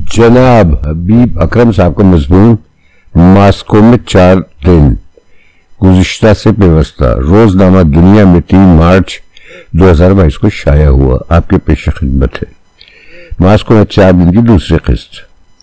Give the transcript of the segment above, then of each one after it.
जनाब हबीब अकरम साहब का मजमून मॉस्को में 4 दिन गुज़िश्ता से पेवस्ता रोजनामा दुनिया में 3 मार्च 2022 को शाया हुआ। आपके पेश खिदमत है मॉस्को में 4 दिन की दूसरी किस्त।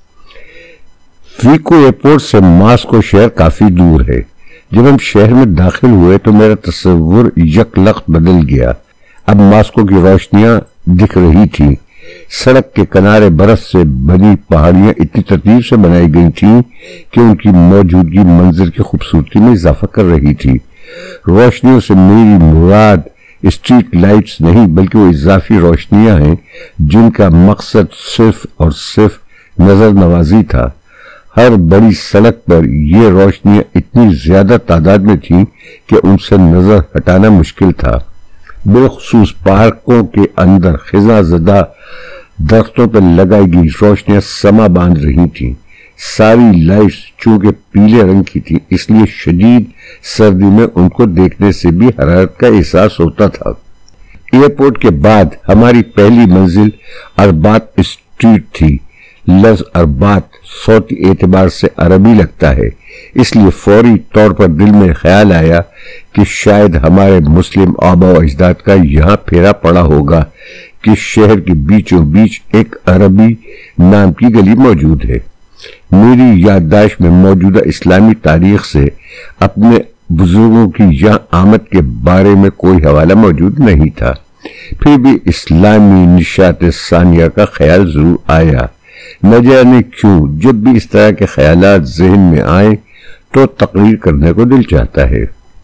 फीको एयरपोर्ट से मॉस्को शहर काफी दूर है। जब हम शहर में दाखिल हुए तो मेरा तस्वुर यकलख्त बदल गया। अब मॉस्को की रोशनियां दिख रही थी। सड़क के किनारे बर्फ से बनी पहाड़ियां इतनी तरतीब से बनाई गई थीं कि उनकी मौजूदगी मंजर की खूबसूरती में इजाफा कर रही थी। रोशनियों से मेरी मुराद स्ट्रीट लाइट्स नहीं बल्कि वो इजाफी रोशनियां हैं जिनका मकसद सिर्फ और सिर्फ नजर नवाजी था। हर बड़ी सड़क पर ये रोशनियां इतनी ज्यादा तादाद में थीं कि उनसे नजर हटाना मुश्किल था। बिलखसूस पार्कों के अंदर खिजाजदा दरख्तों पर लगाई गई रोशनियां समा बांध रही थीं। सारी लाइट्स चूंकि पीले रंग की थी इसलिए शदीद सर्दी में उनको देखने से भी हरारत का एहसास होता था। एयरपोर्ट के बाद हमारी पहली मंजिल अरबात स्ट्रीट थी। लफ्ज अरबात सौती एतबार से अरबी लगता है, इसलिए फौरी तौर पर दिल में ख्याल आया कि शायद हमारे मुस्लिम आबा व अजदाद का यहाँ फेरा पड़ा होगा कि शहर के बीचों बीच एक अरबी नाम की गली मौजूद है। मेरी याददाश्त में मौजूदा इस्लामी तारीख से अपने बुजुर्गों की यहाँ आमद के बारे में कोई हवाला मौजूद नहीं था। फिर भी इस्लामी निशात सानिया का ख्याल जरूर आया। न जाने क्यों जब भी इस तरह के ख्यालात ज़हन में आए तो तकरीर करने को दिल चाहता है।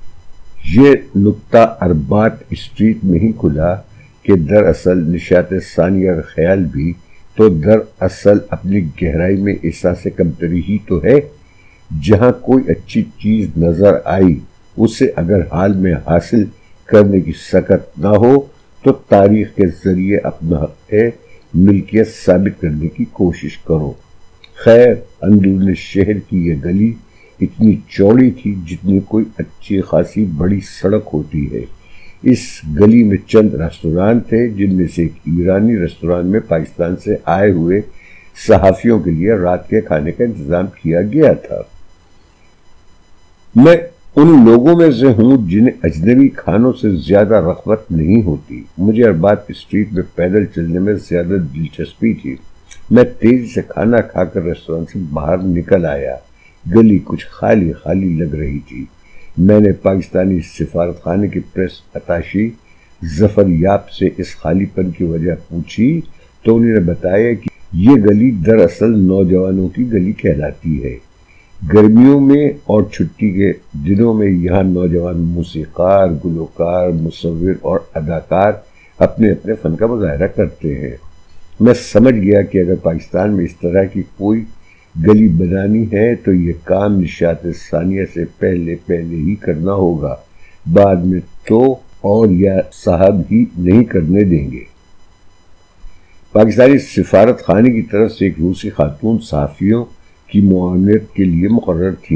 ये नुक्ता अरबात स्ट्रीट में ही खुला कि दरअसल निशात सानिया का ख्याल भी तो दरअसल अपनी गहराई में एहसास कमतरी ही तो है। जहां कोई अच्छी चीज नजर आई उसे अगर हाल में हासिल करने की सकत ना हो तो तारीख के जरिए अपना हक मिल्कियत साबित करने की कोशिश करो। खैर अंदरूनी शहर की यह गली इतनी चौड़ी थी जितनी कोई अच्छी खासी बड़ी सड़क होती है। इस गली में चंद रेस्तोरां थे जिनमें से एक ईरानी रेस्तोरां में पाकिस्तान से आए हुए सहाफियों के लिए रात के खाने का इंतजाम किया गया था। मैं उन लोगों में से हूं जिन्हें अजनबी खानों से ज्यादा रग़बत नहीं होती। मुझे अरबात स्ट्रीट में पैदल चलने में ज्यादा दिलचस्पी थी। मैं तेजी से खाना खाकर रेस्टोरेंट से बाहर निकल आया। गली कुछ खाली खाली लग रही थी। मैंने पाकिस्तानी सिफारत खाने की प्रेस अताशी जफर याब से इस खालीपन की वजह पूछी तो उन्होंने बताया कि ये गली दरअसल नौजवानों की गली कहलाती है। गर्मियों में और छुट्टी के दिनों में यहाँ नौजवान मूसीकार, गुलकार, मुसव्विर और अदाकार अपने अपने फन का मुजाहरा करते हैं। मैं समझ गया कि अगर पाकिस्तान में इस तरह की कोई गली बनानी है तो ये काम निशात सानिया से पहले ही करना होगा। बाद में तो और या साहब ही नहीं करने देंगे। पाकिस्तानी सिफारत खाने की तरफ से एक रूसी खातून सहाफियों की मुआवनत के लिए मुकर्रर थी।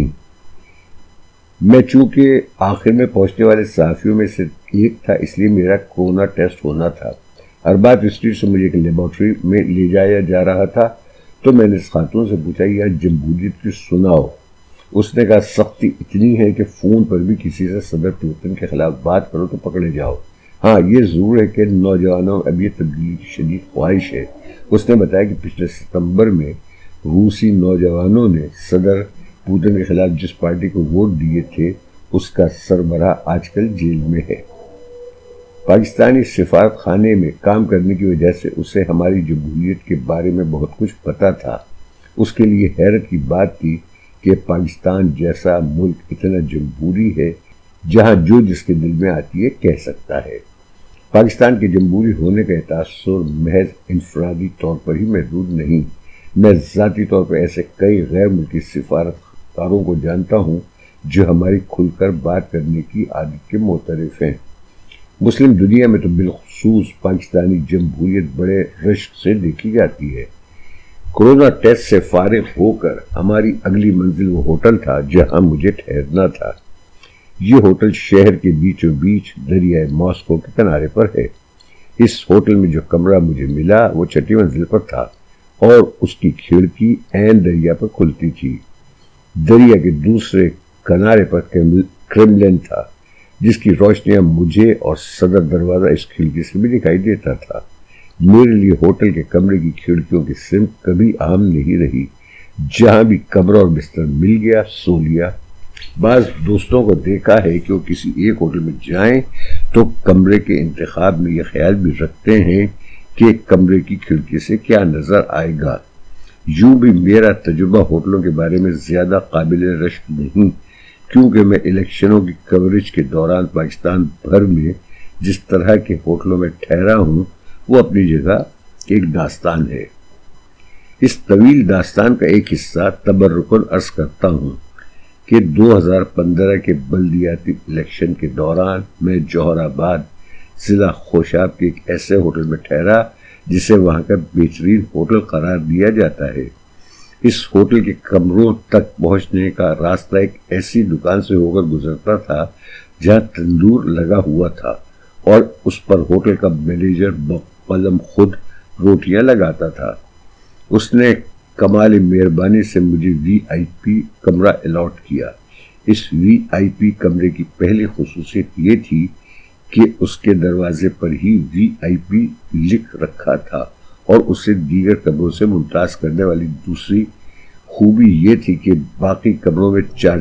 मैं चूंकि आखिर में पहुंचने वाले सहाफियों में से एक था इसलिए मेरा कोरोना टेस्ट होना था। अरबात स्ट्रीट से मुझे एक लेबोरेटरी में ले जाया जा रहा था तो मैंने इस खातून से पूछा यार जमहूरियत की सुनाओ। उसने कहा सख्ती इतनी है कि फोन पर भी किसी से सदर पुतिन के खिलाफ बात करो तो पकड़े जाओ। हाँ ये जरूर है कि नौजवानों अब ये तब्दीली की शदीद ख्वाहिश है। उसने बताया कि पिछले सितंबर में रूसी नौजवानों ने सदर पुतिन के खिलाफ जिस पार्टी को वोट दिए थे उसका सरबराह आजकल जेल में है। पाकिस्तानी सिफारत खाने में काम करने की वजह से उसे हमारी जमहूरियत के बारे में बहुत कुछ पता था। उसके लिए हैरत की बात थी कि पाकिस्तान जैसा मुल्क इतना जमहूरी है जहां जो जिसके दिल में आती है कह सकता है। पाकिस्तान के जमहूरी होने का तासुर महज इंफरादी तौर पर ही महदूद नहीं। मैं ज़ाती तौर पर ऐसे कई गैर मुल्की सिफारतकारों को जानता हूँ जो हमारी खुलकर बात करने की आदत के मोतरफ हैं। मुस्लिम दुनिया में तो बिलखसूस पाकिस्तानी जमहूरियत बड़े रश्क से देखी जाती है। कोरोना टेस्ट से फारिग होकर हमारी अगली मंजिल वो होटल था जहां मुझे ठहरना था। ये होटल शहर के बीचों बीच दरियाए मॉस्को के किनारे पर है। इस होटल में जो कमरा मुझे मिला वो 6ठी मंजिल पर था। اور اس کی کھڑکی عین دریا پر کھلتی تھی۔ دریا کے دوسرے کنارے پر کرملن تھا، جس کی روشنیاں مجھے اور صدر دروازہ اس کھڑکی سے بھی دکھائی دیتا تھا۔ میرے لیے ہوٹل کے کمرے کی کھڑکیوں کی سمت کبھی عام نہیں رہی۔ جہاں بھی کمرہ اور بستر مل گیا سو لیا۔ بعض دوستوں کو دیکھا ہے کہ وہ کسی ایک ہوٹل میں جائیں تو کمرے کے انتخاب میں یہ خیال بھی رکھتے ہیں کہ کمرے کی کھڑکی سے کیا نظر آئے گا۔ یوں بھی میرا تجربہ ہوٹلوں کے بارے میں زیادہ قابل رشک نہیں، کیونکہ میں الیکشنوں کی کوریج کے دوران پاکستان بھر میں جس طرح کے ہوٹلوں میں ٹھہرا ہوں وہ اپنی جگہ ایک داستان ہے۔ اس طویل داستان کا ایک حصہ تبرکاً عرض کرتا ہوں کہ 2015 کے بلدیاتی الیکشن کے دوران میں جوہر آباد ضلع خوشاب کے ایک ایسے ہوٹل میں ٹھہرا جسے وہاں کا بہترین ہوٹل قرار دیا جاتا ہے۔ اس ہوٹل کے کمروں تک پہنچنے کا راستہ ایک ایسی دکان سے ہو کر گزرتا تھا جہاں تندور لگا ہوا تھا اور اس پر ہوٹل کا مینیجر بقلم خود روٹیاں لگاتا تھا۔ اس نے کمال مہربانی سے مجھے وی آئی پی کمرہ الاٹ کیا۔ اس وی آئی پی کمرے کی پہلی خصوصیت یہ تھی کہ اس کے دروازے پر ہی وی آئی پی لکھ رکھا تھا، اور اسے دیگر کمروں سے ممتاز کرنے والی دوسری خوبی یہ تھی کہ باقی کمروں میں چار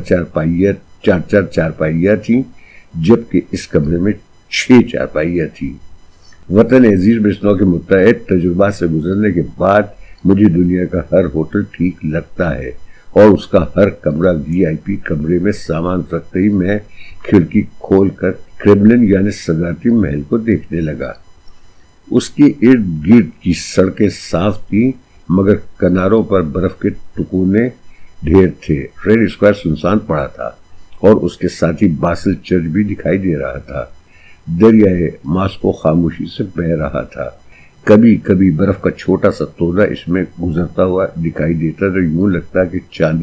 چارپائیاں تھیں، جبکہ اس کمرے میں 6 چارپائیاں تھیں۔ وطن عزیز میں اس نوع کے متعدد تجربات سے گزرنے کے بعد مجھے دنیا کا ہر ہوٹل ٹھیک لگتا ہے، اور اس کا ہر کمرہ وی آئی پی کمرے میں سامان رکھتے ہی میں کھڑکی کھول کر کرملن یعنی صدارتی محل کو دیکھنے لگا۔ اس کے ارد گرد کی سڑکیں صاف تھیں، مگر کناروں پر برف کے ٹکونے ڈھیر تھے۔ ریڈ اسکوائر سنسان پڑا تھا، اور اس کے ساتھ ہی باسل چرچ بھی دکھائی دے رہا تھا۔ دریائے ماسکو خاموشی سے بہہ رہا تھا۔ کبھی کبھی برف کا چھوٹا سا تودا اس میں گزرتا ہوا دکھائی دیتا تو یوں لگتا کہ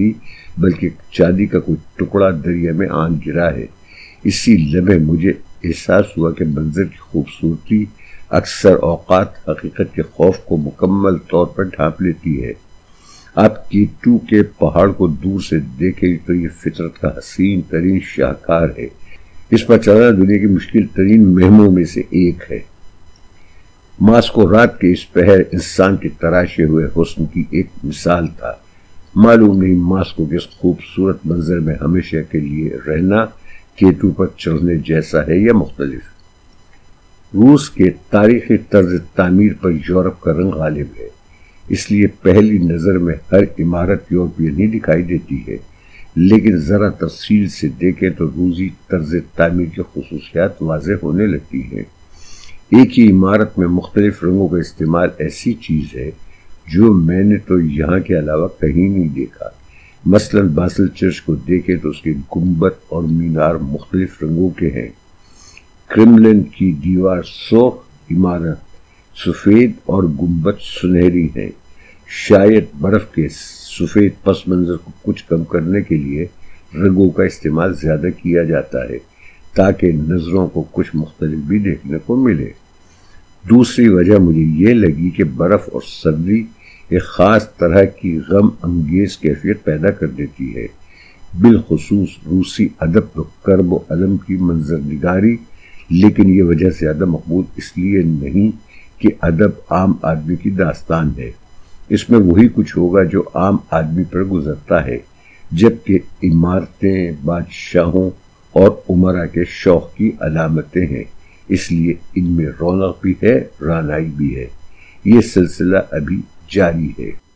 چاندی کا کوئی ٹکڑا دریا میں آن گرا ہے۔ اسی لمحے مجھے احساس ہوا کہ منظر کی خوبصورتی اکثر اوقات حقیقت کے خوف کو مکمل طور پر ڈھانپ لیتی ہے۔ آپ کیٹو کے پہاڑ کو دور سے دیکھیں تو یہ فطرت کا حسین ترین شاہکار ہے۔ اس پر چلنا دنیا کی مشکل ترین مہموں میں سے ایک ہے۔ ماسکو رات کے اس پہر انسان کے تراشے ہوئے حسن کی ایک مثال تھا۔ معلوم نہیں ماسکو کے اس خوبصورت منظر میں ہمیشہ کے لیے رہنا کیٹو پر چڑھنے جیسا ہے یا مختلف۔ روس کے تاریخی طرز تعمیر پر یورپ کا رنگ غالب ہے، اس لیے پہلی نظر میں ہر عمارت یورپین ہی دکھائی دیتی ہے، لیکن ذرا تفصیل سے دیکھیں تو روسی طرز تعمیر کی خصوصیات واضح ہونے لگتی ہیں۔ ایک ہی عمارت میں مختلف رنگوں کا استعمال ایسی چیز ہے جو میں نے تو یہاں کے علاوہ کہیں نہیں دیکھا۔ مثلاً باسل چرچ کو دیکھیں تو اس کے گنبد اور مینار مختلف رنگوں کے ہیں۔ کرملن کی دیوار سرخ، عمارت سفید اور گنبد سنہری ہیں۔ شاید برف کے سفید پس منظر کو کچھ کم کرنے کے لیے رنگوں کا استعمال زیادہ کیا جاتا ہے تاکہ نظروں کو کچھ مختلف بھی دیکھنے کو ملے۔ دوسری وجہ مجھے یہ لگی کہ برف اور سردی ایک خاص طرح کی غم انگیز کیفیت پیدا کر دیتی ہے، بالخصوص روسی ادب و کرب و علم کی منظر نگاری، لیکن یہ وجہ زیادہ مقبول اس لیے نہیں کہ ادب عام آدمی کی داستان ہے۔ اس میں وہی کچھ ہوگا جو عام آدمی پر گزرتا ہے، جبکہ عمارتیں بادشاہوں اور امراء کے شوق کی علامتیں ہیں، اس لیے ان میں رونق بھی ہے، رانائی بھی ہے۔ یہ سلسلہ ابھی جاری ہے۔